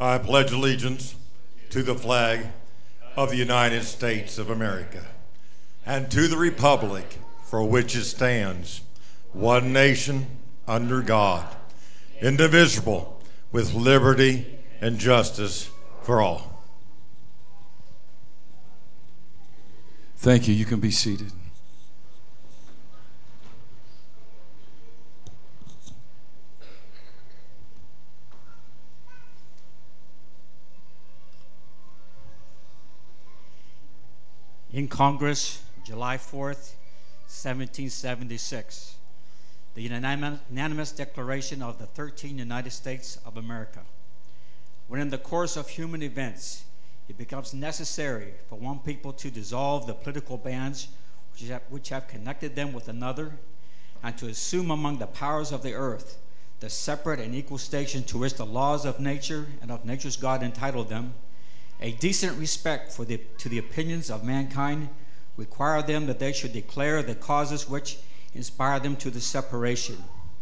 I pledge allegiance to the flag of the United States of America and to the republic for which it stands, one nation, under God, indivisible, with liberty and justice for all. Thank you. You can be seated. In Congress, July 4th, 1776, the unanimous Declaration of the 13 United States of America. When in the course of human events, it becomes necessary for one people to dissolve the political bands which have connected them with another, and to assume among the powers of the earth the separate and equal station to which the laws of nature and of nature's God entitled them, a decent respect to the opinions of mankind require them that they should declare the causes which inspire them to the separation.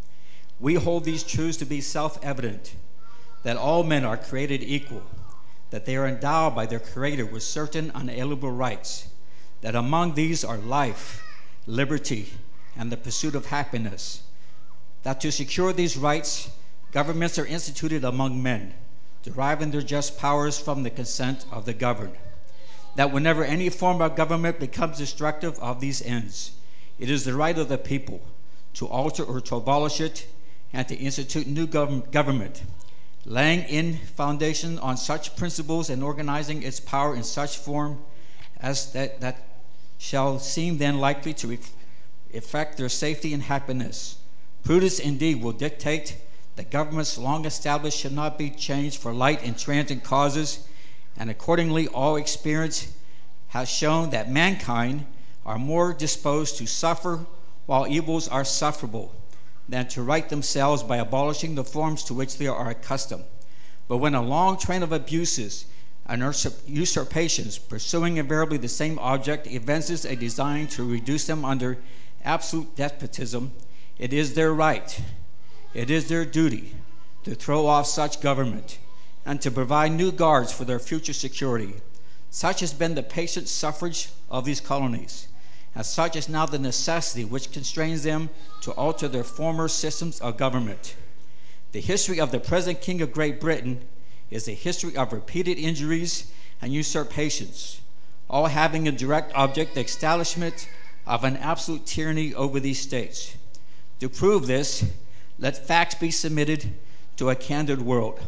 We hold these truths to be self-evident, that all men are created equal, that they are endowed by their Creator with certain unalienable rights, that among these are life, liberty, and the pursuit of happiness, that to secure these rights, governments are instituted among men, deriving their just powers from the consent of the governed, that whenever any form of government becomes destructive of these ends, it is the right of the people to alter or to abolish it and to institute new government, laying in foundation on such principles and organizing its power in such form as that shall seem then likely to effect their safety and happiness. Prudence indeed will dictate that governments long established should not be changed for light and transient causes, and accordingly all experience has shown that mankind are more disposed to suffer while evils are sufferable than to right themselves by abolishing the forms to which they are accustomed. But when a long train of abuses and usurpations, pursuing invariably the same object, evinces a design to reduce them under absolute despotism, it is their right, it is their duty to throw off such government and to provide new guards for their future security. Such has been the patient suffrage of these colonies, and such is now the necessity which constrains them to alter their former systems of government. The history of the present King of Great Britain is a history of repeated injuries and usurpations, all having a direct object the establishment of an absolute tyranny over these states. To prove this, let facts be submitted to a candid world.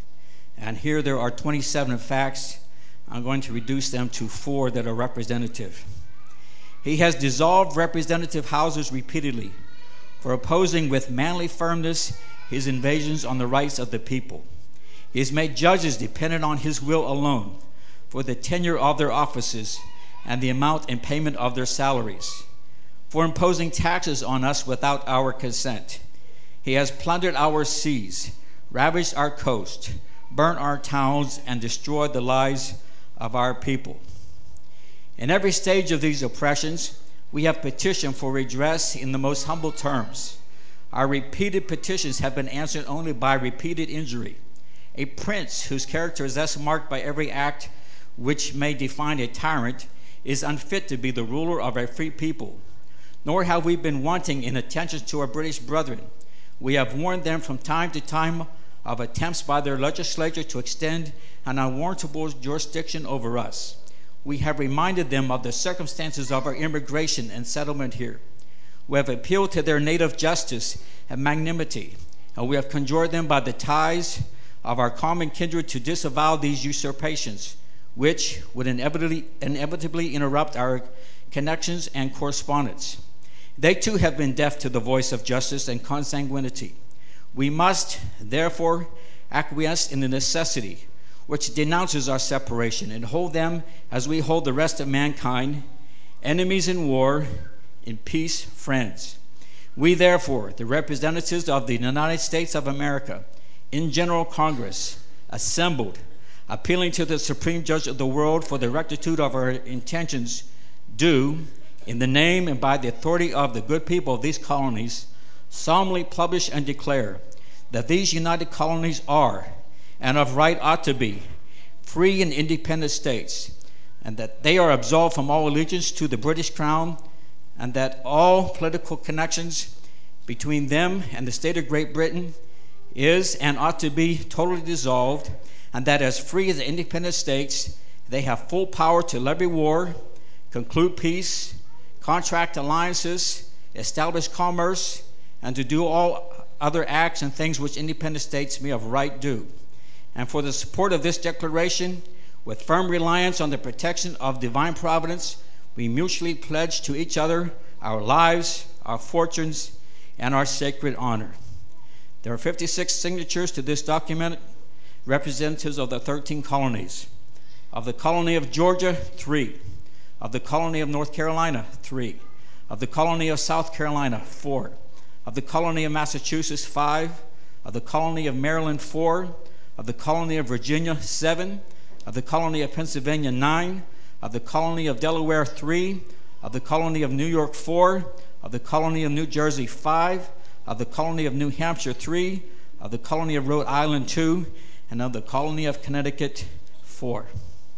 And here there are 27 facts. I'm going to reduce them to 4 that are representative. He has dissolved representative houses repeatedly for opposing with manly firmness his invasions on the rights of the people. He has made judges dependent on his will alone for the tenure of their offices and the amount and payment of their salaries, for imposing taxes on us without our consent. He has plundered our seas, ravaged our coast, burnt our towns, and destroyed the lives of our people. In every stage of these oppressions, we have petitioned for redress in the most humble terms. Our repeated petitions have been answered only by repeated injury. A prince whose character is thus marked by every act which may define a tyrant is unfit to be the ruler of a free people. Nor have we been wanting in attention to our British brethren. We have warned them from time to time of attempts by their legislature to extend an unwarrantable jurisdiction over us. We have reminded them of the circumstances of our immigration and settlement here. We have appealed to their native justice and magnanimity, and we have conjured them by the ties of our common kindred to disavow these usurpations, which would inevitably interrupt our connections and correspondence. They too have been deaf to the voice of justice and consanguinity. We must, therefore, acquiesce in the necessity which denounces our separation and hold them as we hold the rest of mankind, enemies in war, in peace, friends. We, therefore, the representatives of the United States of America, in General Congress, assembled, appealing to the Supreme Judge of the world for the rectitude of our intentions, do, in the name and by the authority of the good people of these colonies, solemnly publish and declare that these united colonies are and of right ought to be, free and independent states, and that they are absolved from all allegiance to the British Crown, and that all political connections between them and the state of Great Britain is and ought to be totally dissolved, and that as free as the independent states, they have full power to levy war, conclude peace, contract alliances, establish commerce, and to do all other acts and things which independent states may of right do. And for the support of this declaration, with firm reliance on the protection of divine providence, we mutually pledge to each other our lives, our fortunes, and our sacred honor. There are 56 signatures to this document, representatives of the 13 colonies. Of the colony of Georgia, 3. Of the colony of North Carolina, 3. Of the colony of South Carolina, 4. Of the colony of Massachusetts, 5. Of the colony of Maryland, 4. Of the colony of Virginia, 7. Of the colony of Pennsylvania, 9. Of the colony of Delaware, 3. Of the colony of New York, 4. Of the colony of New Jersey, 5. Of the colony of New Hampshire, 3. Of the colony of Rhode Island, 2. And of the colony of Connecticut, 4.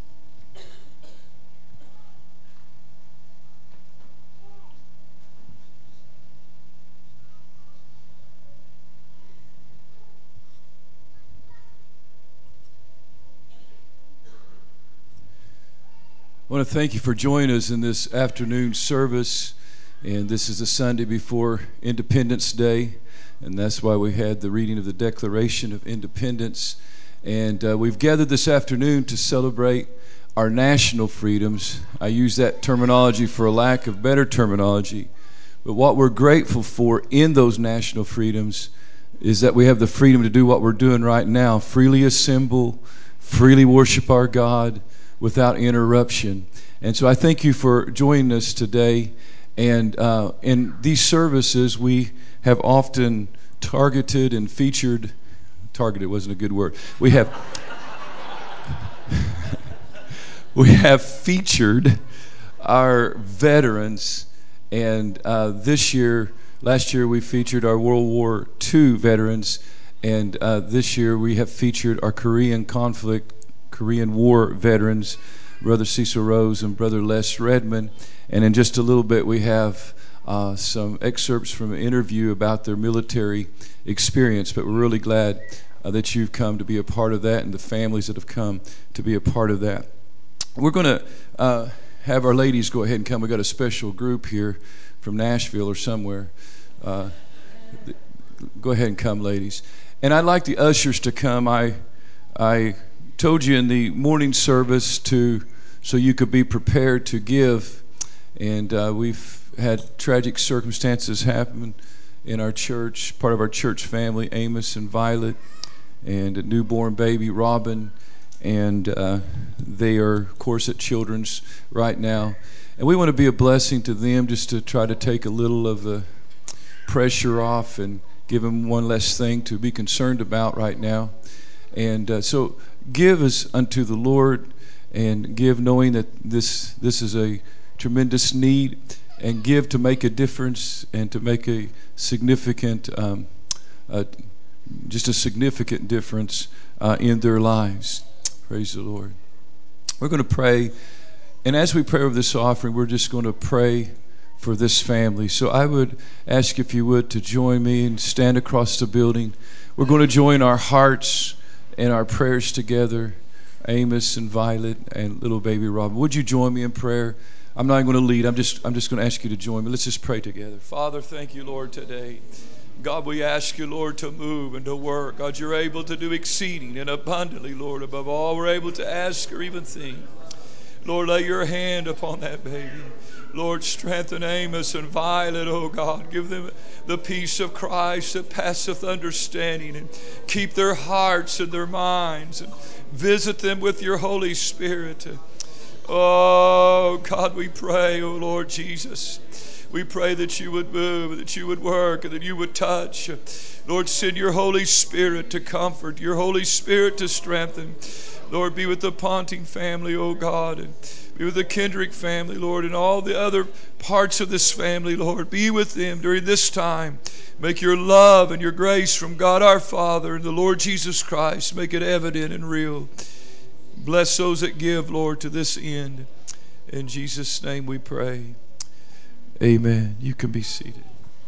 I want to thank you for joining us in this afternoon service. And this is the Sunday before Independence Day. And that's why we had the reading of the Declaration of Independence. And we've gathered this afternoon to celebrate our national freedoms. I use that terminology for a lack of better terminology. But what we're grateful for in those national freedoms is that we have the freedom to do what we're doing right now, freely assemble, freely worship our God without interruption. And so I thank you for joining us today. And in these services, we have often targeted and featured, targeted wasn't a good word, we have featured our veterans. And last year we featured our World War II veterans. And this year we have featured our Korean War veterans, Brother Cecil Rose and Brother Les Redmond. And in just a little bit, we have some excerpts from an interview about their military experience. But we're really glad that you've come to be a part of that and the families that have come to be a part of that. We're going to have our ladies go ahead and come. We've got a special group here from Nashville or somewhere. Go ahead and come, ladies. And I'd like the ushers to come. I told you in the morning service so you could be prepared to give. And we've had tragic circumstances happen in our church, part of our church family, Amos and Violet, and a newborn baby, Robin. And they are, of course, at Children's right now. And we want to be a blessing to them, just to try to take a little of the pressure off and give them one less thing to be concerned about right now. And so give as unto the Lord, and give knowing that this is a tremendous need, and give to make a difference and to make a significant, just a significant difference in their lives. Praise the Lord. We're going to pray, and as we pray over this offering, we're just going to pray for this family. So I would ask if you would to join me and stand across the building. We're going to join our hearts and our prayers together. Amos and Violet and little baby Robin, would you join me in prayer? I'm not going to lead. I'm just going to ask you to join me. Let's just pray together. Father, thank you, Lord, today. God, we ask you, Lord, to move and to work. God, you're able to do exceeding and abundantly, Lord, above all we're able to ask or even think. Lord, lay your hand upon that baby. Lord, strengthen Amos and Violet, oh God. Give them the peace of Christ that passeth understanding, and keep their hearts and their minds, and visit them with your Holy Spirit. Oh God, we pray, oh Lord Jesus. We pray that you would move, that you would work, and that you would touch. Lord, send your Holy Spirit to comfort, your Holy Spirit to strengthen. Lord, be with the Ponting family, oh God, and be with the Kendrick family, Lord, and all the other parts of this family, Lord. Be with them during this time. Make your love and your grace from God our Father and the Lord Jesus Christ, make it evident and real. Bless those that give, Lord, to this end. In Jesus' name we pray. Amen. You can be seated.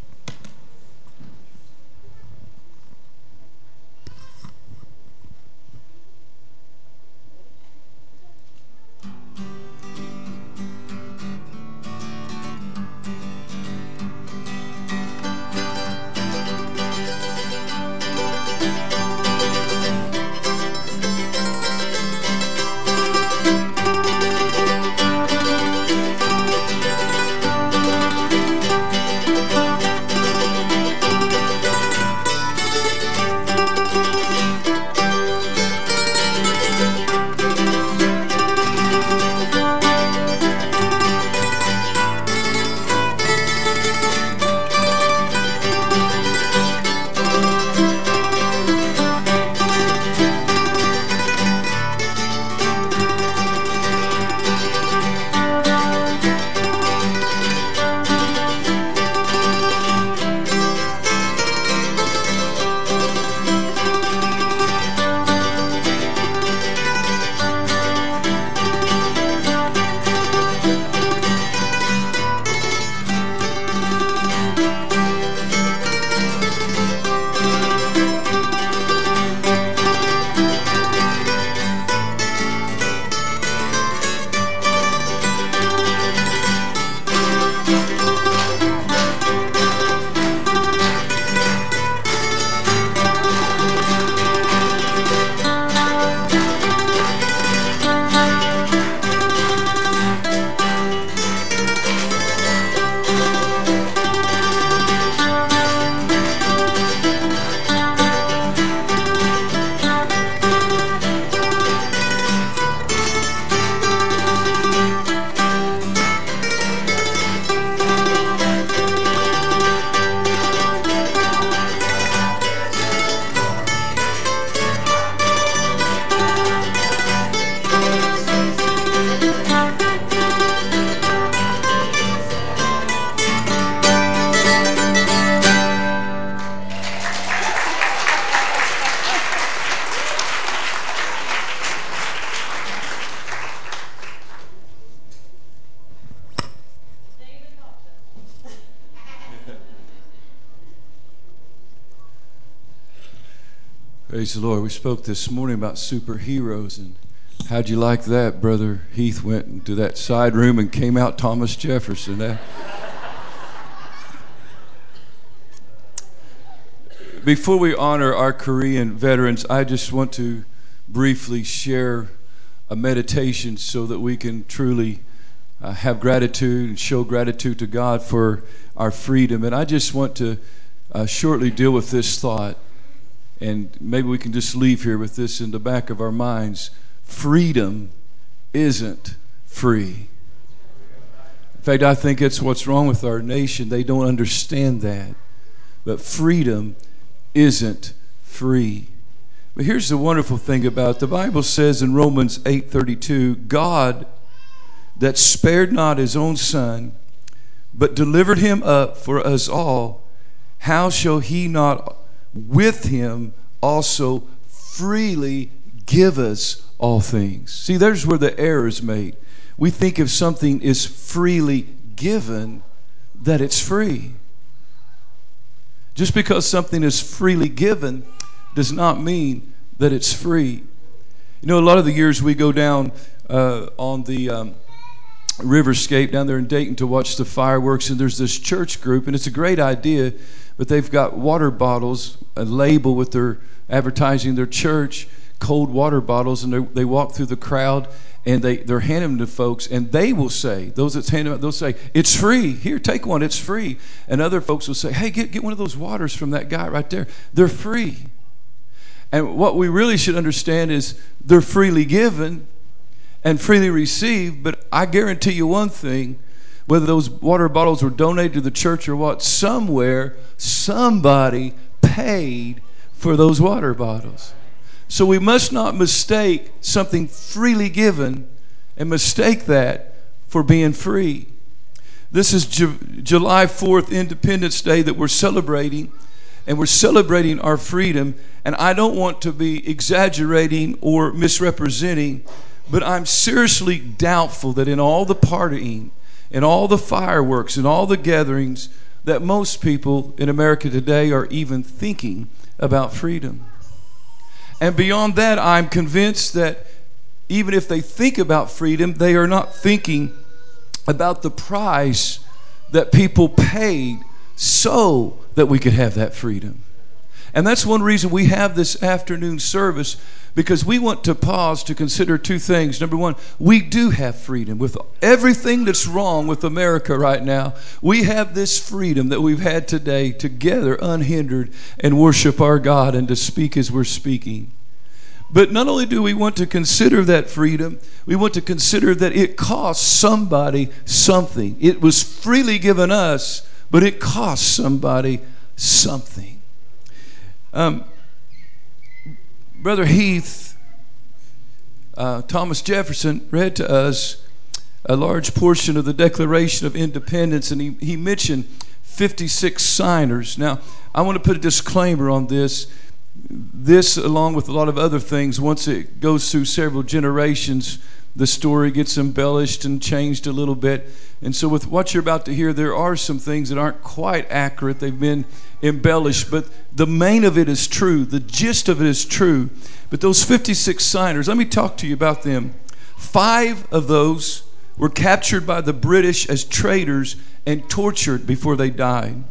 Praise the Lord. We spoke this morning about superheroes, and how'd you like that? Brother Heath went into that side room and came out Thomas Jefferson. Before we honor our Korean veterans, I just want to briefly share a meditation so that we can truly have gratitude and show gratitude to God for our freedom. And I just want to shortly deal with this thought. And maybe we can just leave here with this in the back of our minds. Freedom isn't free. In fact, I think it's what's wrong with our nation. They don't understand that. But freedom isn't free. But here's the wonderful thing about it. The Bible says in Romans 8:32, God that spared not his own son, but delivered him up for us all, how shall he not with him also freely give us all things? See, there's where the error is made. We think if something is freely given, that it's free. Just because something is freely given does not mean that it's free. You know, a lot of the years we go down on the Riverscape down there in Dayton to watch the fireworks, and there's this church group, and it's a great idea, but they've got water bottles, a label with their advertising their church, cold water bottles, and they walk through the crowd, and they're handing them to folks, and they will say, those that's handing them, they'll say, it's free. Here, take one, it's free. And other folks will say, hey, get one of those waters from that guy right there. They're free. And what we really should understand is they're freely given and freely received, but I guarantee you one thing, whether those water bottles were donated to the church or what, somewhere, somebody paid for those water bottles. So we must not mistake something freely given and mistake that for being free. This is July 4th, Independence Day, that we're celebrating, and we're celebrating our freedom. And I don't want to be exaggerating or misrepresenting, but I'm seriously doubtful that in all the partying, in all the fireworks, in all the gatherings, that most people in America today are even thinking about freedom. And beyond that, I'm convinced that even if they think about freedom, they are not thinking about the price that people paid so that we could have that freedom. And that's one reason we have this afternoon service, because we want to pause to consider two things. Number one, we do have freedom. With everything that's wrong with America right now, we have this freedom that we've had today to gather unhindered and worship our God and to speak as we're speaking. But not only do we want to consider that freedom, we want to consider that it costs somebody something. It was freely given us, but it costs somebody something. Brother Heath, Thomas Jefferson read to us a large portion of the Declaration of Independence, and he mentioned 56 signers. Now, I want to put a disclaimer on this. This, along with a lot of other things, once it goes through several generations, the story gets embellished and changed a little bit. And so with what you're about to hear, there are some things that aren't quite accurate. They've been embellished, but the main of it is true. The gist of it is true. But those 56 signers, let me talk to you about them. 5 of those were captured by the British as traitors and tortured before they died.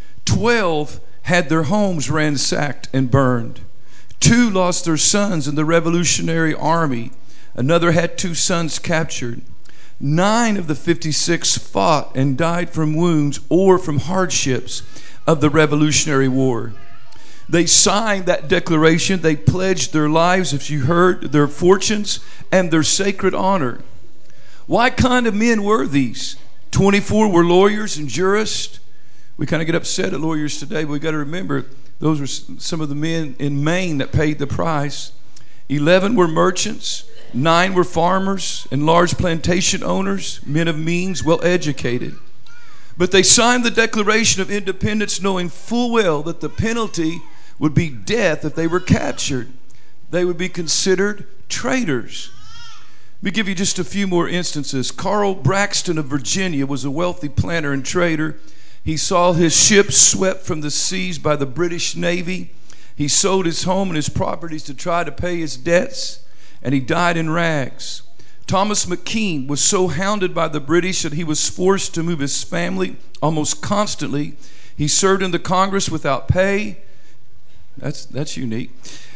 12 had their homes ransacked and burned. 2 lost their sons in the Revolutionary Army. Another had 2 sons captured. 9 of the 56 fought and died from wounds or from hardships of the Revolutionary War. They signed that declaration. They pledged their lives, if you heard, their fortunes and their sacred honor. What kind of men were these? 24 were lawyers and jurists. We kind of get upset at lawyers today, but we've got to remember those were some of the men in Maine that paid the price. 11 were merchants. 9 were farmers and large plantation owners, men of means, well educated. But they signed the Declaration of Independence knowing full well that the penalty would be death if they were captured. They would be considered traitors. Let me give you just a few more instances. Carl Braxton of Virginia was a wealthy planter and trader. He saw his ships swept from the seas by the British Navy. He sold his home and his properties to try to pay his debts, and he died in rags. Thomas McKean was so hounded by the British that he was forced to move his family almost constantly. He served in the Congress without pay. That's unique.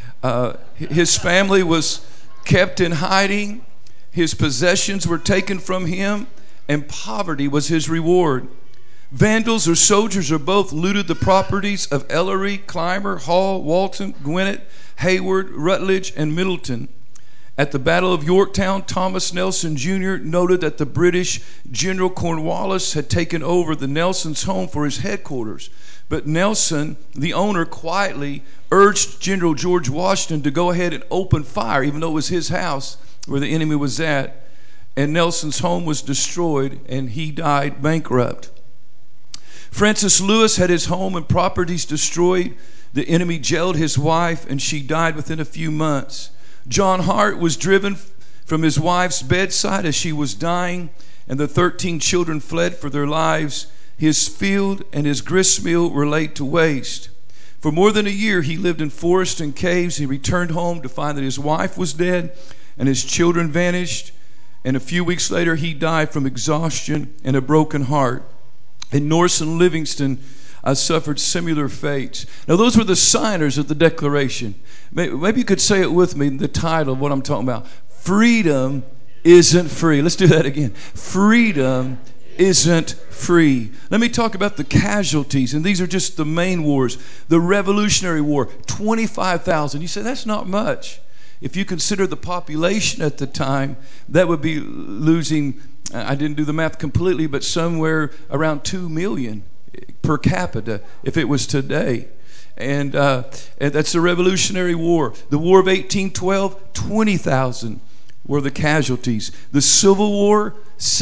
His family was kept in hiding. His possessions were taken from him, and poverty was his reward. Vandals or soldiers or both looted the properties of Ellery, Clymer, Hall, Walton, Gwinnett, Hayward, Rutledge, and Middleton. At the Battle of Yorktown, Thomas Nelson Jr. noted that the British General Cornwallis had taken over the Nelson's home for his headquarters. But Nelson, the owner, quietly urged General George Washington to go ahead and open fire, even though it was his house where the enemy was at. And Nelson's home was destroyed, and he died bankrupt. Francis Lewis had his home and properties destroyed. The enemy jailed his wife, and she died within a few months. John Hart was driven from his wife's bedside as she was dying, and the 13 children fled for their lives. His field and his gristmill were laid to waste. For more than a year, he lived in forests and caves. He returned home to find that his wife was dead and his children vanished. And a few weeks later, he died from exhaustion and a broken heart. And Norris and Livingston suffered similar fates. Now, those were the signers of the Declaration. Maybe you could say it with me, the title of what I'm talking about. Freedom isn't free. Let's do that again. Freedom isn't free. Let me talk about the casualties, and these are just the main wars. The Revolutionary War, 25,000. You say, that's not much. If you consider the population at the time, that would be losing, I didn't do the math completely, but somewhere around 2 million per capita if it was today. And that's the Revolutionary War. The War of 1812, 20,000 were the casualties. The Civil War,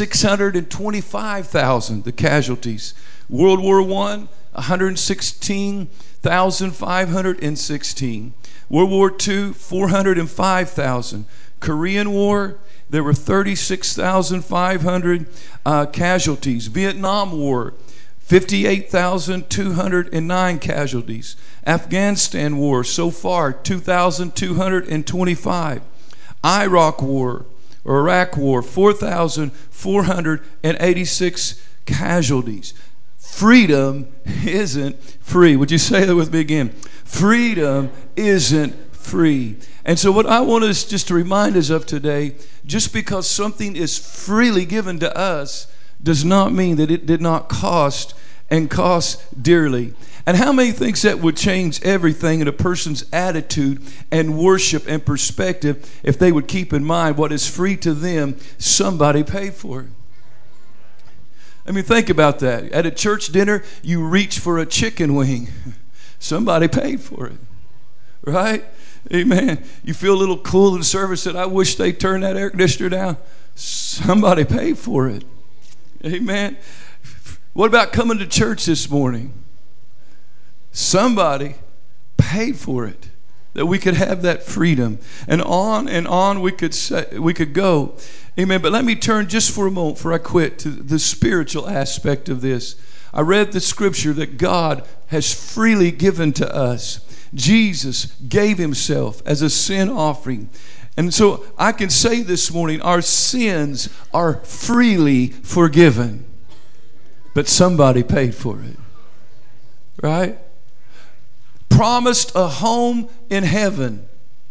625,000 the casualties. World War I, 116,516. World War II, 405,000. Korean War, there were 36,500 casualties. Vietnam War, 58,209 casualties. Afghanistan War, so far, 2,225. Iraq War, 4,486 casualties. Freedom isn't free. Would you say that with me again? Freedom isn't free. And so what I want us just to remind us of today, just because something is freely given to us does not mean that it did not cost and cost dearly. And how many thinks that would change everything in a person's attitude and worship and perspective if they would keep in mind what is free to them, somebody paid for it? I mean, think about that. At a church dinner, you reach for a chicken wing. Somebody paid for it, right? Amen. You feel a little cool in service that I wish they turned that air conditioner down. Somebody paid for it. Amen. What about coming to church this morning? Somebody paid for it, that we could have that freedom. And on we could go. Amen. But let me turn just for a moment before I quit to the spiritual aspect of this. I read the scripture that God has freely given to us. Jesus gave himself as a sin offering. And so I can say this morning, our sins are freely forgiven. But somebody paid for it. Right? Promised a home in heaven.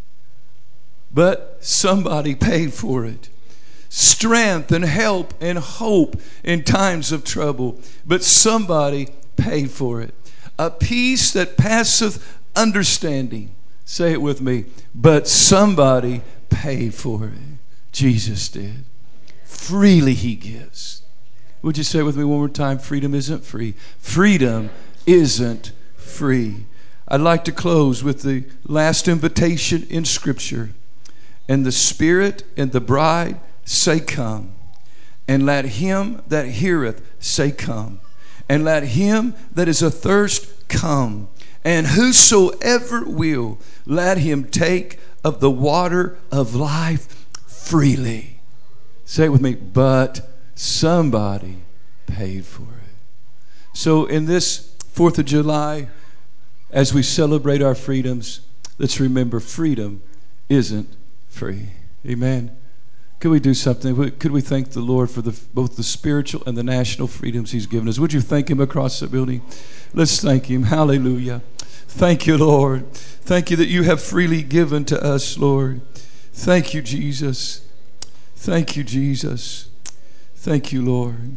But somebody paid for it. Strength and help and hope in times of trouble. But somebody paid for it. A peace that passeth understanding. Say it with me. But somebody paid for it. Jesus did. Freely he gives. Would you say it with me one more time? Freedom isn't free. Freedom isn't free. I'd like to close with the last invitation in Scripture. And the Spirit and the bride say, come. And let him that heareth say, come. And let him that is athirst come. And whosoever will, let him take of the water of life freely. Say it with me. But somebody paid for it. So in this 4th of July, as we celebrate our freedoms, let's remember freedom isn't free. Amen. Could we do something? Could we thank the Lord for both the spiritual and the national freedoms he's given us? Would you thank him across the building? Let's thank him. Hallelujah. Thank you, Lord. Thank you that you have freely given to us, Lord. Thank you, Jesus. Thank you, Jesus. Thank you, Lord.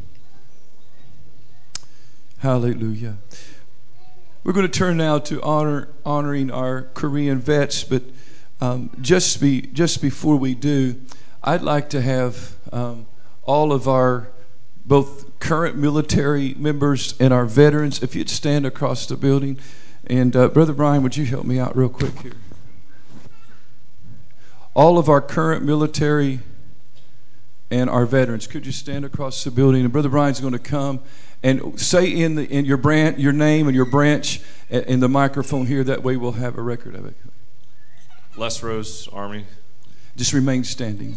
Hallelujah. We're going to turn now to honoring our Korean vets, but just before we do, I'd like to have all of our both current military members and our veterans, if you'd stand across the building. And Brother Brian, would you help me out real quick here? All of our current military and our veterans, could you stand across the building? And Brother Brian's going to come and say in your name and your branch in the microphone here. That way we'll have a record of it. Les Rose, Army. Just remain standing.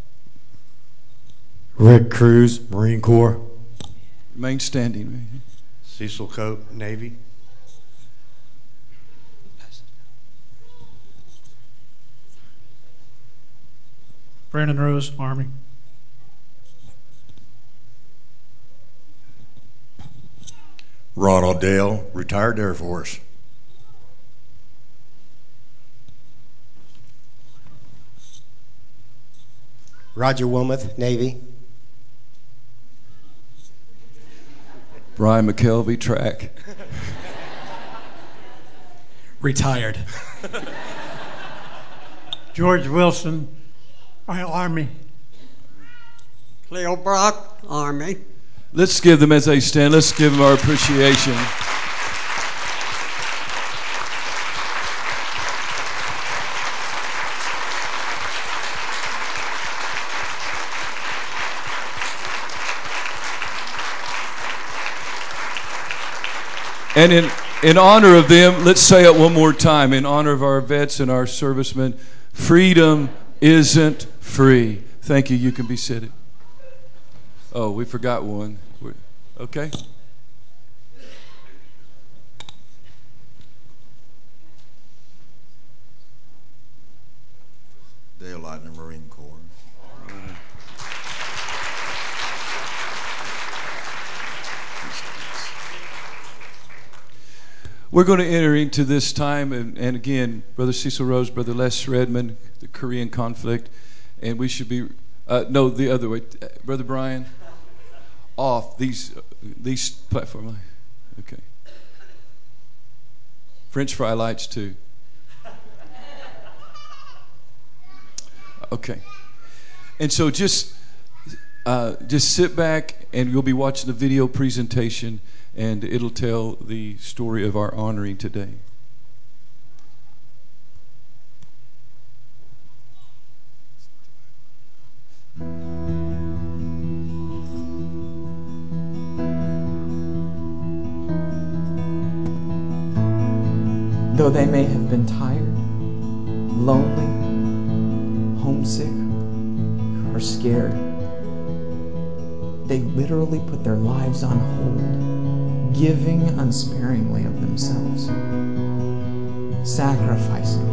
Rick Cruz, Marine Corps. Remain standing. Cecil Cope, Navy. Brandon Rose, Army. Ronald Dale, retired Air Force. Roger Wilmoth, Navy. Brian McKelvey, track. Retired. George Wilson, Army. Cleo Brock, Army. Let's give them as they stand. Let's give them our appreciation. And in honor of them, let's say it one more time. In honor of our vets and our servicemen, freedom isn't free. Thank you. You can be seated. Oh, we forgot one. Okay. Dale Lightner, Marine Corps. We're going to enter into this time, and again, Brother Cecil Rose, Brother Les Redmond, the Korean conflict, and we should be, no, the other way. Brother Brian, off these platform. Okay. French fry lights too. Okay. And so just sit back, and you'll be watching the video presentation, and it'll tell the story of our honoring today. Though they may have been tired, lonely, homesick, or scared, they literally put their lives on hold, giving unsparingly of themselves, sacrificing.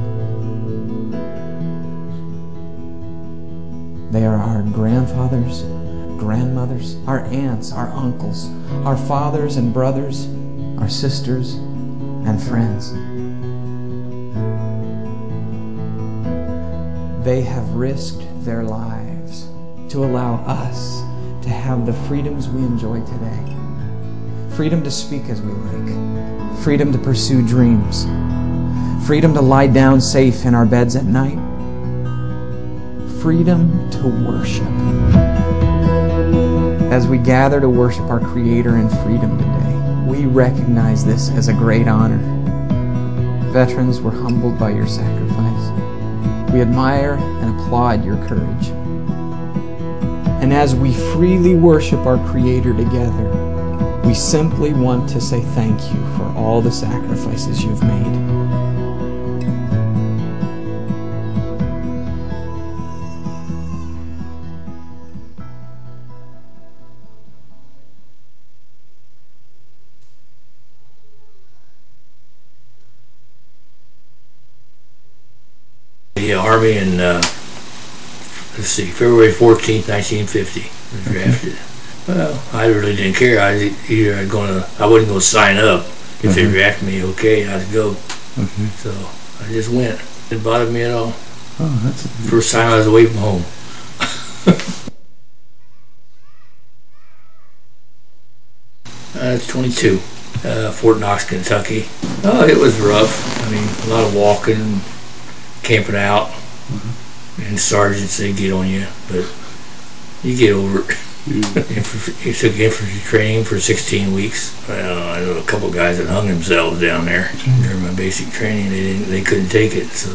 They are our grandfathers, grandmothers, our aunts, our uncles, our fathers and brothers, our sisters and friends. They have risked their lives to allow us to have the freedoms we enjoy today. Freedom to speak as we like. Freedom to pursue dreams. Freedom to lie down safe in our beds at night. Freedom to worship. As we gather to worship our Creator in freedom today, we recognize this as a great honor. Veterans, we're humbled by your sacrifice. We admire and applaud your courage. And as we freely worship our Creator together, we simply want to say thank you for all the sacrifices you've made. The Army in, February 14th, 1950, was drafted. Well, I really didn't care. I wasn't going to sign up. If they drafted me, okay, I'd go. So I just went. It didn't bother me at all. Oh, that's First time I was away from home. It's 22. Fort Knox, Kentucky. Oh, it was rough. I mean, a lot of walking, camping out, and sergeants, they get on you, but you get over it. It took infantry training for 16 weeks. Well, I know a couple guys that hung themselves down there during my basic training. They couldn't take it, so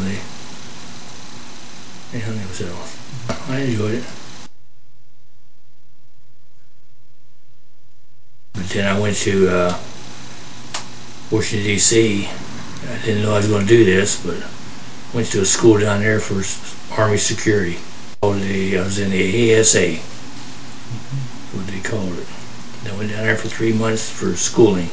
they hung themselves. I enjoyed it. But then I went to Washington, D.C. I didn't know I was going to do this, but went to a school down there for Army security. I was in the ASA, what they called it. I went down there for 3 months for schooling.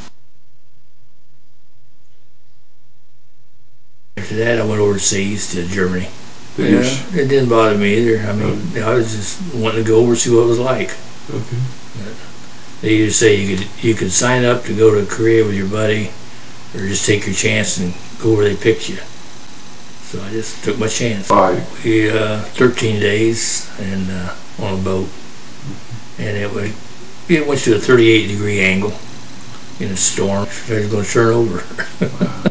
After that, I went overseas to Germany. Yeah, it didn't bother me either. I mean, I was just wanting to go over and see what it was like. okay. But they used to say you could sign up to go to Korea with your buddy, or just take your chance and go where they picked you. So I just took my chance. Right. We 13 days and on a boat, and it went to a 38-degree angle in a storm. I was going to turn over.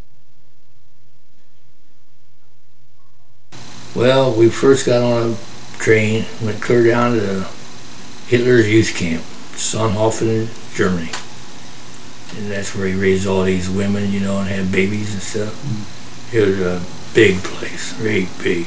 Well, we first got on a train, went clear down to Hitler's youth camp, Sonnenhofen, Germany. And that's where he raised all these women, you know, and had babies and stuff. It was a big place, very big.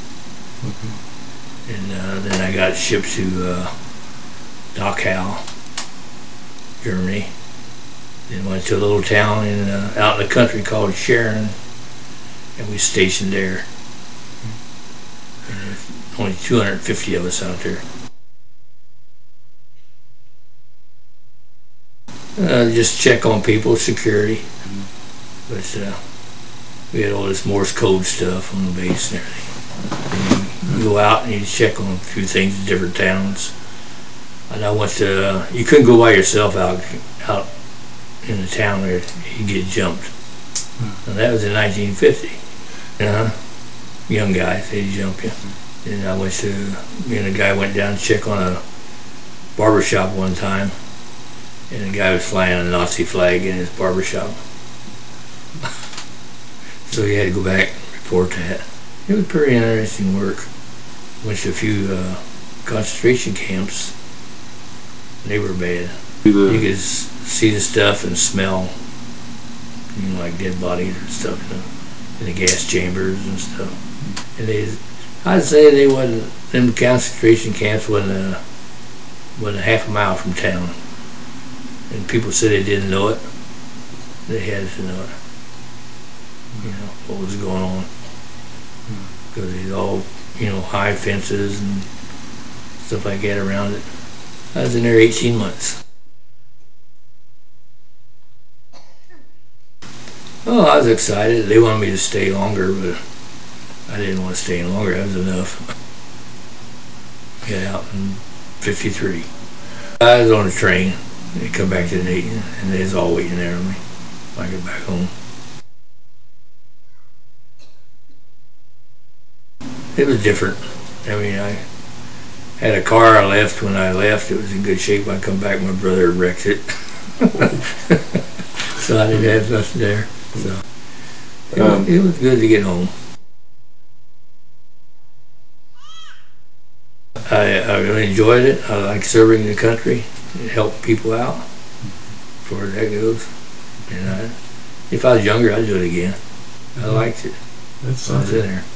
And then I got shipped to Dachau, Germany. Then went to a little town out in the country called Sharon, and we stationed there. And there's only 250 of us out there. Just check on people, security. But we had all this Morse code stuff on the base and everything. And you go out and you check on a few things in different towns. And I went to, you couldn't go by yourself out in the town there, you get jumped. And that was in 1950. Young guys, they'd jump you. And I went to, me and a guy went down to check on a barber shop one time, and the guy was flying a Nazi flag in his barber shop. So he had to go back and report that. It was pretty interesting work. Went to a few concentration camps. They were bad. You could see the stuff and smell, like dead bodies and stuff, in the gas chambers and stuff. And I'd say they wasn't, them concentration camps wasn't a half a mile from town. And people said they didn't know it. They had to know it. What was going on. Because they all, high fences and stuff like that around it. I was in there 18 months. Oh, I was excited. They wanted me to stay longer, but I didn't want to stay any longer. That was enough. Get out in 53. I was on a train. They come back to Dayton, and they was all waiting there on me when I get back home. It was different. I mean, I had a car I left when I left. It was in good shape. I come back, my brother wrecked it. So I didn't have nothing there. So it was good to get home. I really enjoyed it. I like serving the country and help people out. As far as that goes. And if I was younger, I'd do it again. I liked it. That's I was in something. there.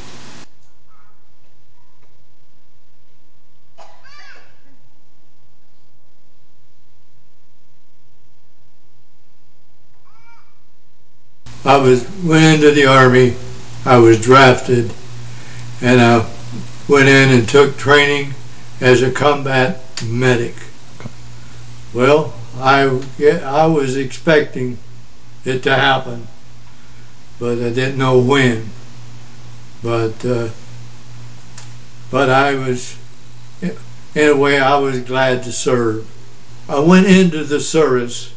I went into the Army. I was drafted, and I went in and took training as a combat medic. Well, I was expecting it to happen, but I didn't know when. But I was, in a way, I was glad to serve. I went into the service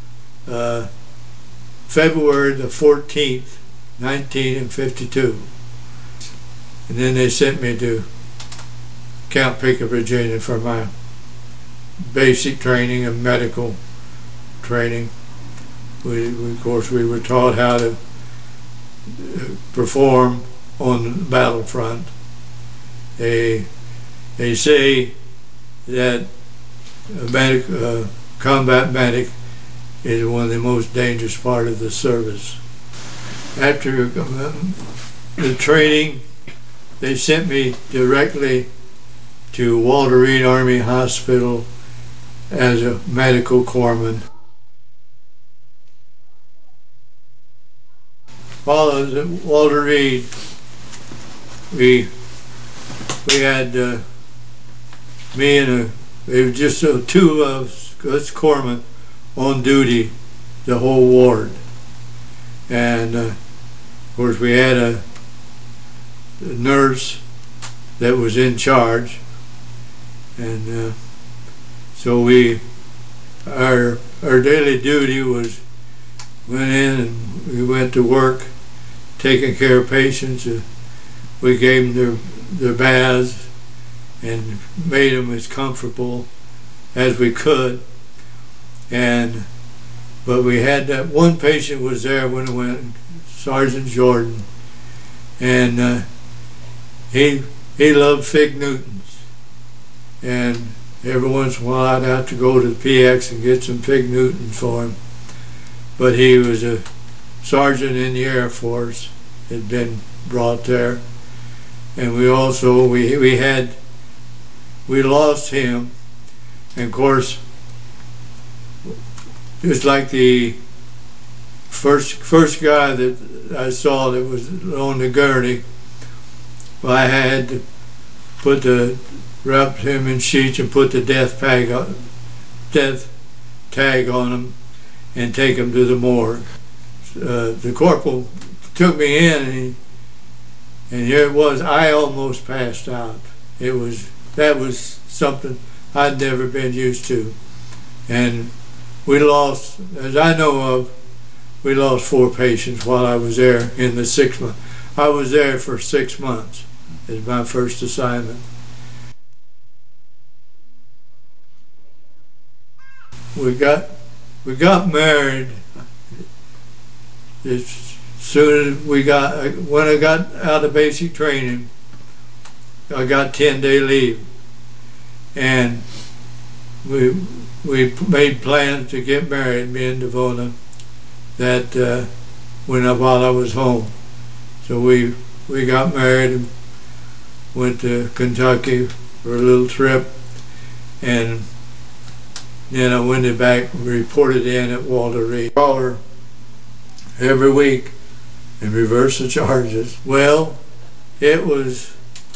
February the 14th, 1952. And then they sent me to Camp Pickett, Virginia for my basic training and medical training. Of course, we were taught how to perform on the battlefront. They say that a combat medic is one of the most dangerous part of the service. After the training, they sent me directly to Walter Reed Army Hospital as a medical corpsman. While I was at Walter Reed, we had me and it was just two of us corpsmen on duty the whole ward. And of course we had a nurse that was in charge, and so our daily duty was went in and we went to work taking care of patients. We gave them their baths and made them as comfortable as we could. But we had that one patient was there when it went, Sergeant Jordan, and he loved Fig Newtons, and every once in a while I'd have to go to the PX and get some Fig Newtons for him. But he was a sergeant in the Air Force, had been brought there, and we also we lost him, and of course just like the first guy that I saw that was on the gurney. I had to wrap him in sheets and put the death tag on him and take him to the morgue. The corporal took me in, and here it was. I almost passed out. That was something I'd never been used to. And we lost, as I know of, we lost 4 patients while I was there in the 6 months. I was there for 6 months as my first assignment. We got married as soon as when I got out of basic training. I got 10-day leave, and we made plans to get married, me and Devona, that while I was home. So we got married and went to Kentucky for a little trip, and then I went back and reported in at Walter Reed. Call her every week and reverse the charges. Well, it was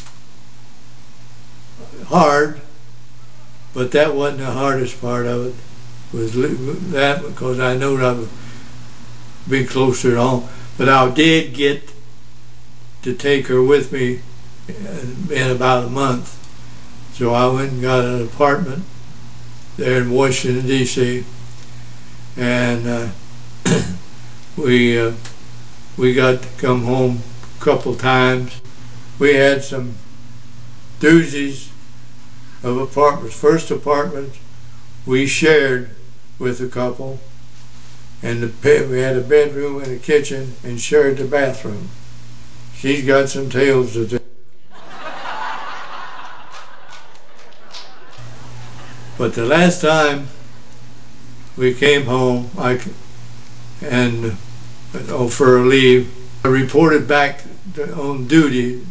hard, but that wasn't the hardest part of it. Was that because I knew I would be closer to home. But I did get to take her with me in about a month. So I went and got an apartment there in Washington, D.C. and we got to come home a couple times. We had some doozies of apartments. First apartment we shared with a couple, and we had a bedroom and a kitchen and shared the bathroom. She's got some tales to tell. But the last time we came home, for a leave, I reported back on duty,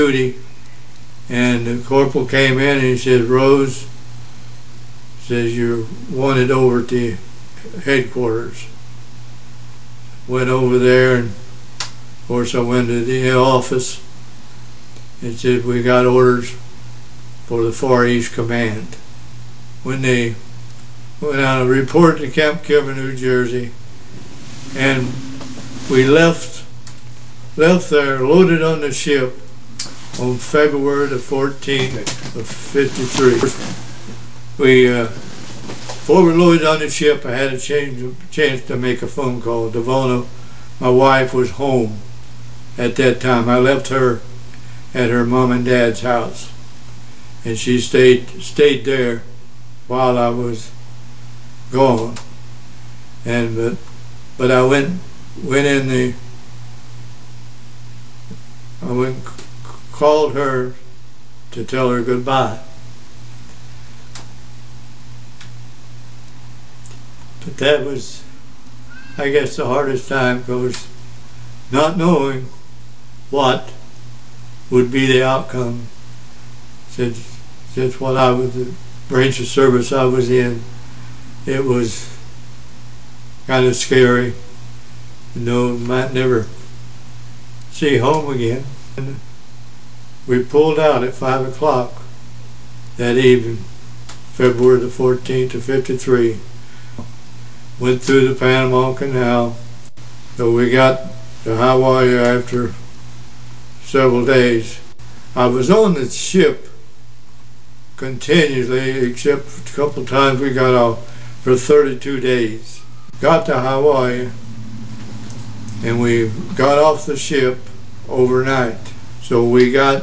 and the corporal came in and he said, "Rose," says, "you're wanted over at the headquarters." Went over there, and of course I went to the office and said, "We got orders for the Far East Command." When they went out and reported to Camp Kilmer, New Jersey, and we left there, loaded on the ship on February the 14th of 53. Before we loaded on the ship, I had a chance to make a phone call. Devona, my wife, was home at that time. I left her at her mom and dad's house, and she stayed there while I was gone. But I called her to tell her goodbye. But that was, I guess, the hardest time, because not knowing what would be the outcome, since what the branch of service I was in, it was kind of scary. Might never see home again. And we pulled out at 5 o'clock that evening, February the 14th of 53. Went through the Panama Canal. So we got to Hawaii after several days. I was on the ship continuously, except a couple of times we got off for 32 days. Got to Hawaii, and we got off the ship overnight. So we got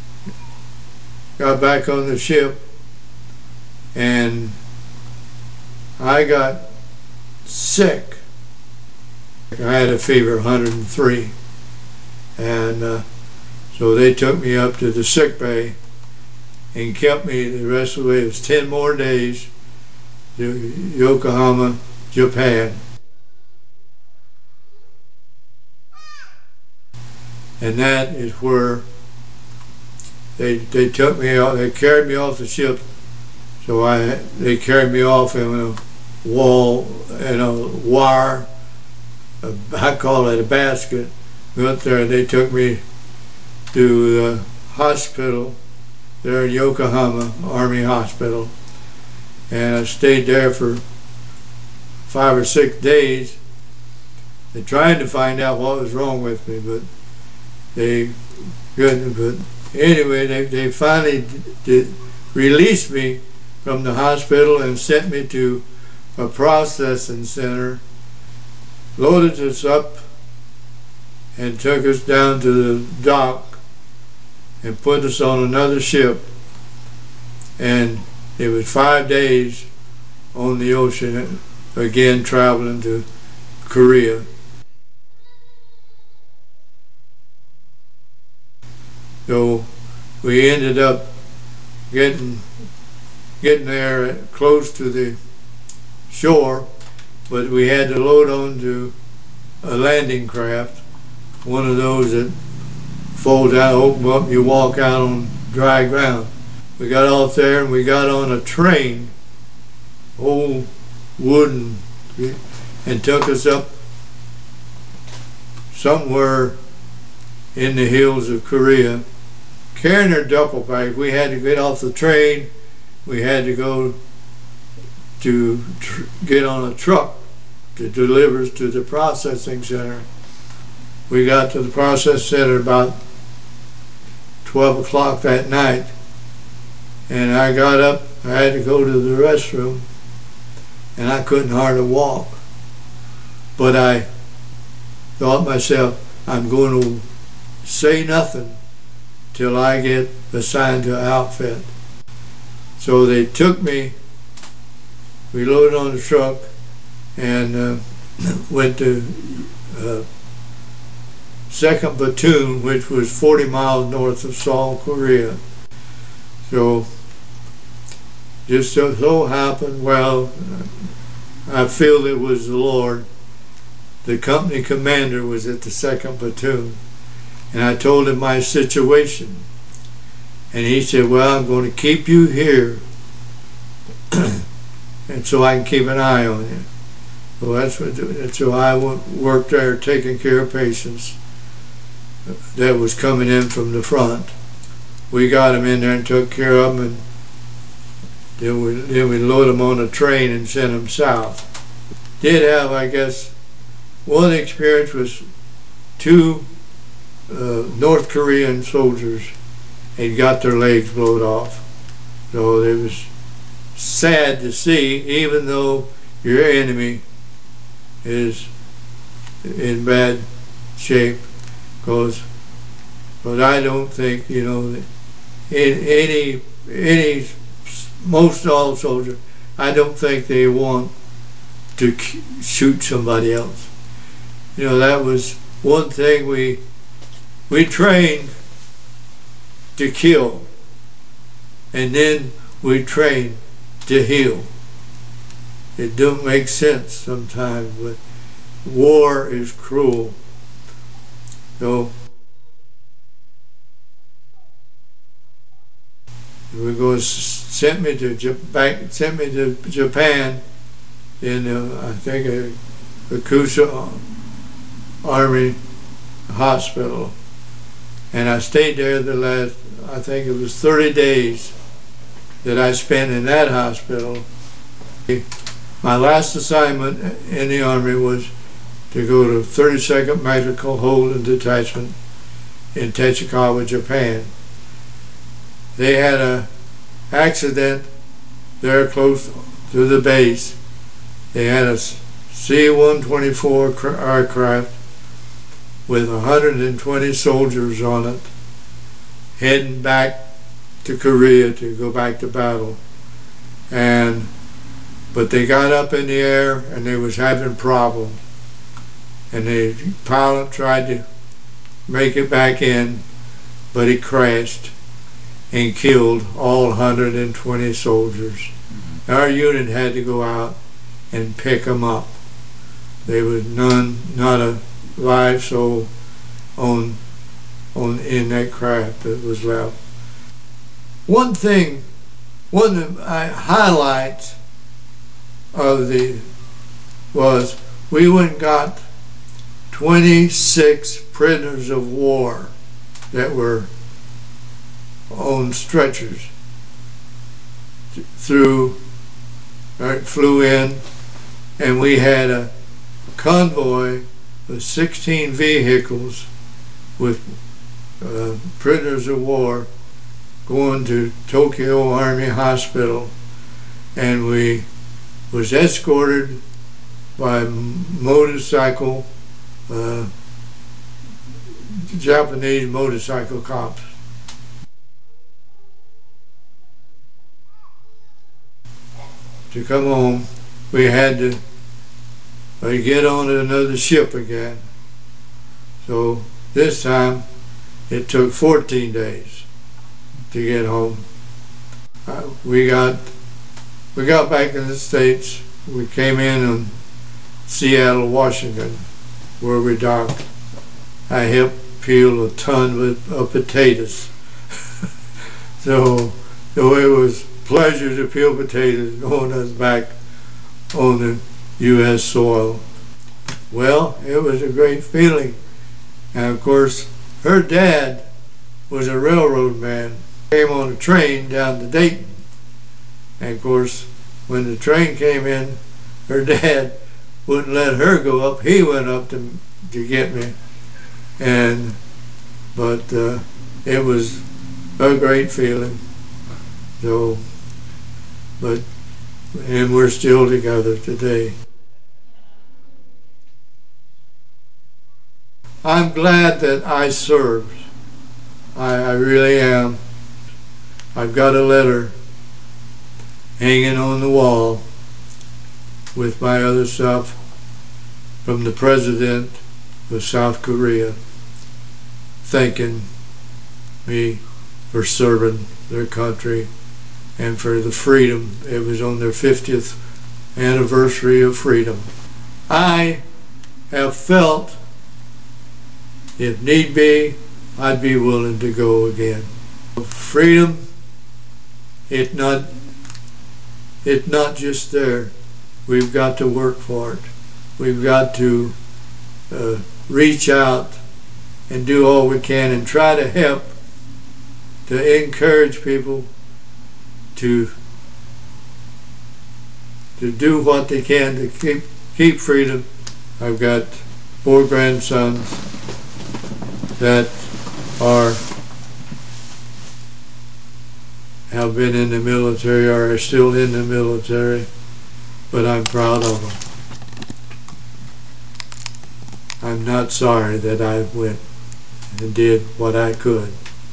back on the ship, and I got sick. I had a fever, 103, and so they took me up to the sick bay and kept me the rest of the way. It was 10 more days to Yokohama, Japan. And that is where they took me out. They carried me off the ship. So they carried me off in wall and a wire, I call it a basket. We went there and they took me to the hospital there in Yokohama, Army Hospital. And I stayed there for 5 or 6 days. They tried to find out what was wrong with me, but they couldn't. But anyway, they finally released me from the hospital and sent me to a processing center, loaded us up and took us down to the dock and put us on another ship. And it was 5 days on the ocean, again traveling to Korea. So we ended up getting there close to the shore, but we had to load onto a landing craft, one of those that folds out, open up, you walk out on dry ground. We got off there and we got on a train, old wooden, and took us up somewhere in the hills of Korea. Carrying our duffel bag, we had to get off the train. We had to go to get on a truck to deliver us to the processing center. We got to the process center about 12 o'clock that night, and I got up. I had to go to the restroom, and I couldn't hardly walk. But I thought myself, I'm going to say nothing till I get assigned to an outfit. So they took me, we loaded on the truck, and went to 2nd Platoon, which was 40 miles north of Seoul, Korea. So just so happened, well, I feel it was the Lord. The company commander was at the 2nd Platoon, and I told him my situation. And he said, well, I'm going to keep you here and so I can keep an eye on you. Well, that's what. So I worked there taking care of patients that was coming in from the front. We got them in there and took care of them, and then we load them on a train and sent them south. Did have, I guess, one experience was 2 North Korean soldiers had got their legs blown off. So it was sad to see, even though your enemy is in bad shape, because I don't think, in any most all soldiers, I don't think they want to shoot somebody else. That was one thing we trained to kill, and then we trained to heal. It don't make sense sometimes, but war is cruel. So we're going to sent me to Japan in I think Akusa Army Hospital, and I stayed there the last, I think it was 30 days that I spent in that hospital. My last assignment in the Army was to go to 32nd Medical Holding Detachment in Tachikawa, Japan. They had an accident there close to the base. They had a C-124 aircraft with 120 soldiers on it, heading back to Korea to go back to battle. But they got up in the air and they was having problems. And the pilot tried to make it back in, but he crashed and killed all 120 soldiers. Our unit had to go out and pick them up. There was not a live soul in that craft that was left. One of the highlights of the was we went and got 26 prisoners of war that were on stretchers flew in, and we had a convoy of 16 vehicles with prisoners of war going to Tokyo Army Hospital, and we was escorted by motorcycle Japanese motorcycle cops. To come home, we had to get on another ship again. So this time it took 14 days to get home. We got back in the States. We came in on Seattle, Washington, where we docked. I helped peel a ton of potatoes. So it was pleasure to peel potatoes going us back on the U.S. soil. Well, it was a great feeling. And of course, her dad was a railroad man. Came on a train down to Dayton. And of course, when the train came in, her dad wouldn't let her go up. He went up to get me. But it was a great feeling. So, and we're still together today. I'm glad that I served. I really am. I've got a letter hanging on the wall with my other stuff from the president of South Korea thanking me for serving their country and for the freedom. It was on their 50th anniversary of freedom. I have felt, if need be, I'd be willing to go again. Freedom, it's not just there. We've got to work for it. We've got to reach out and do all we can and try to help to encourage people to do what they can to keep freedom. I've got 4 grandsons that have been in the military or are still in the military, but I'm proud of them. I'm not sorry that I went and did what I could.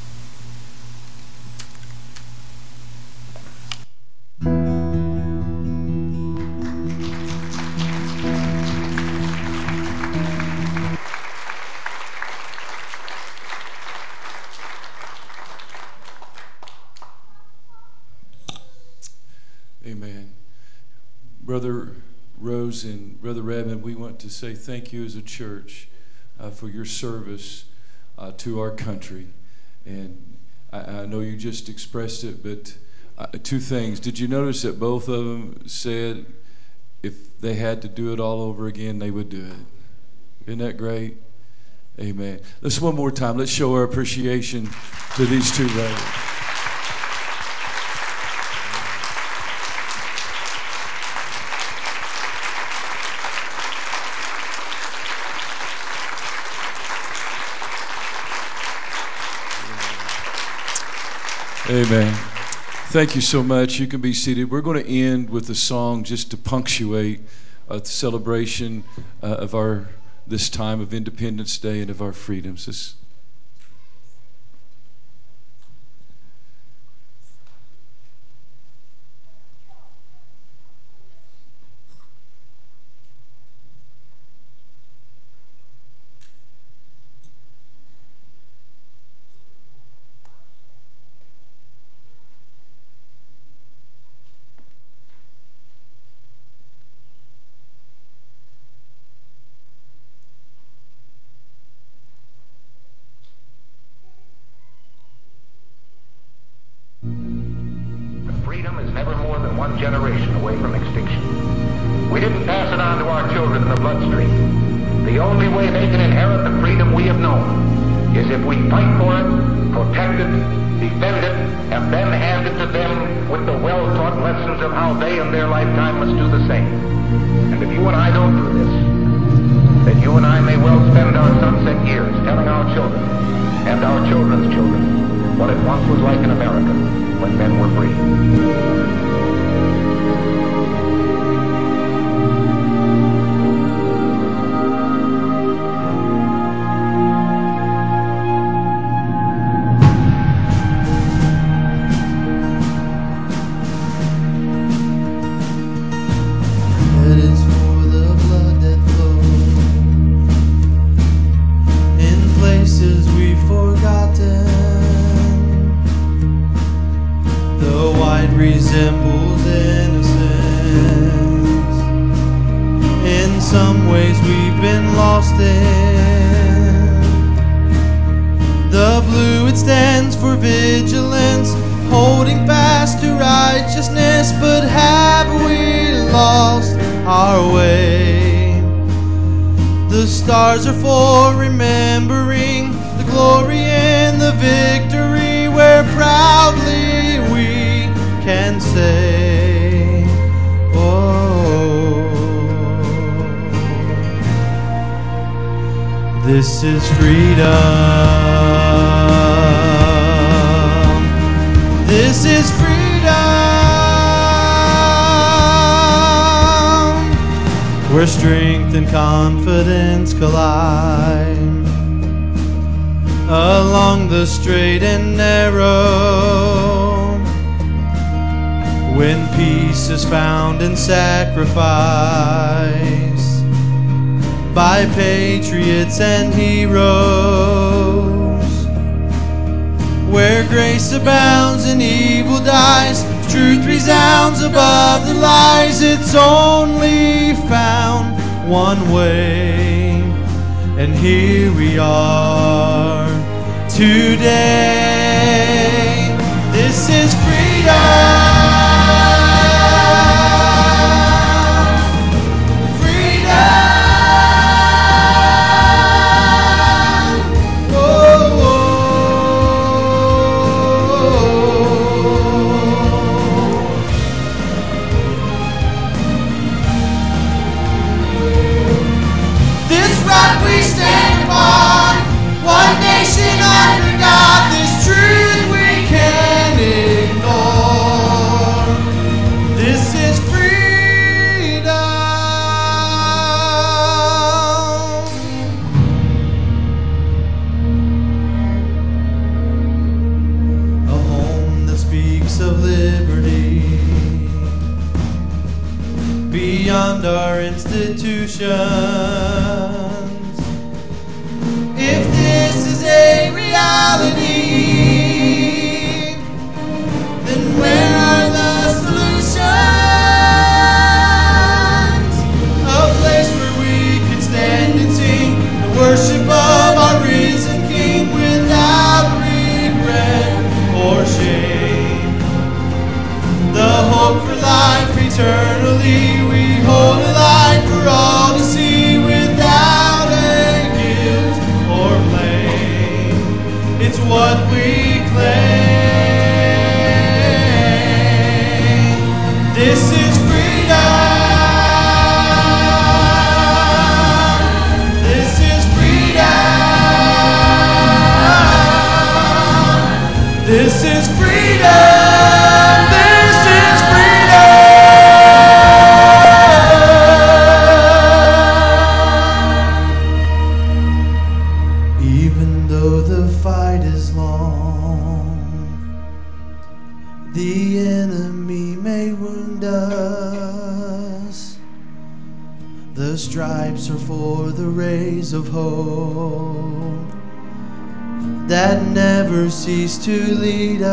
Amen. Brother Rose and Brother Redmond, we want to say thank you as a church for your service to our country. And I know you just expressed it, but 2 things. Did you notice that both of them said if they had to do it all over again, they would do it? Isn't that great? Amen. Let's one more time. Let's show our appreciation to these 2 ladies. Amen. Thank you so much. You can be seated. We're going to end with a song just to punctuate the celebration of this time of Independence Day and of our freedoms. only way they can inherit the freedom we have known is if we fight for it, protect it, defend it, and then hand it to them with the well-taught lessons of how they in their lifetime must do the same. And if you and I don't do this, then you and I may well spend our sunset years telling our children and our children's children what it once was like in America when men were free. Resembles innocence. In some ways we've been lost in. The blue, it stands for vigilance, holding fast to righteousness. But have we lost our way? The stars are for remembering the glory and the victory, where proudly we can say, oh, this is freedom. This is freedom, where strength and confidence collide along the straight and narrow. When peace is found in sacrifice by patriots and heroes, where grace abounds and evil dies, truth resounds above the lies. It's only found one way, and here we are today. This is freedom. We stand upon, one nation under God. This truth we can't ignore. This is freedom, a home that speaks of liberty beyond our institutions. If this is a reality, then where are the solutions? A place where we could stand and sing the worship of our risen King without regret or shame. The hope for life eternally we hold alive for all to see without a guilt or blame. It's what we claim. This is freedom. This is freedom. This is freedom. This is freedom. Even though the fight is long, the enemy may wound us. The stripes are for the rays of hope that never cease to lead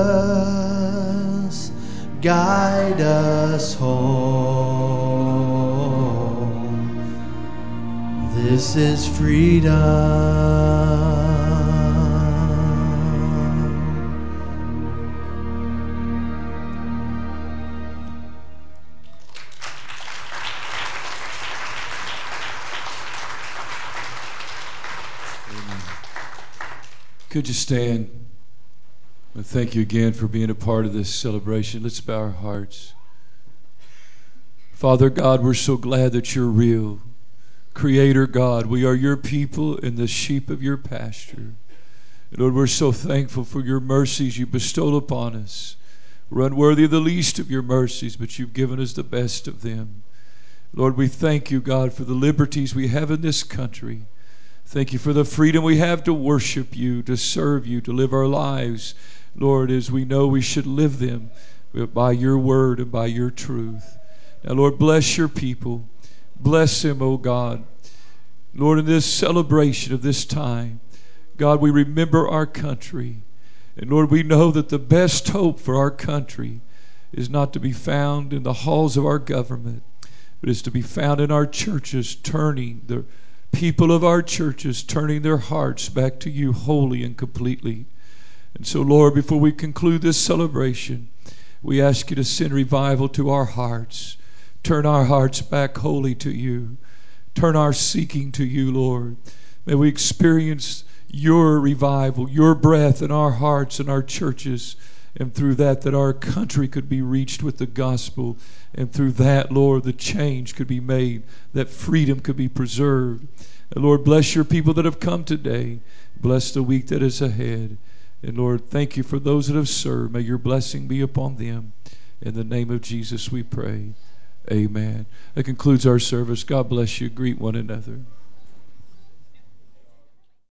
us, guide us home. This is freedom. Could you stand? Well, thank you again for being a part of this celebration. Let's bow our hearts. Father God, we're so glad that you're real. Creator God, we are your people and the sheep of your pasture. And Lord, we're so thankful for your mercies you bestowed upon us. We're unworthy of the least of your mercies, but you've given us the best of them. Lord, we thank you, God, for the liberties we have in this country. Thank you for the freedom we have to worship you, to serve you, to live our lives, Lord, as we know we should live them by your word and by your truth. Now, Lord, bless your people. Bless them, oh God. Lord, in this celebration of this time, God, we remember our country. And Lord, we know that the best hope for our country is not to be found in the halls of our government, but is to be found in our churches, turning the people of our churches, turning their hearts back to you wholly and completely. And so, Lord, before we conclude this celebration, we ask you to send revival to our hearts. Turn our hearts back wholly to you. Turn our seeking to you, Lord. May we experience your revival, your breath in our hearts and our churches, and through that our country could be reached with the gospel, and through that, Lord, the change could be made, that freedom could be preserved. And Lord, bless your people that have come today. Bless the week that is ahead. And Lord, thank you for those that have served. May your blessing be upon them. In the name of Jesus we pray. Amen. That concludes our service. God bless you. Greet one another.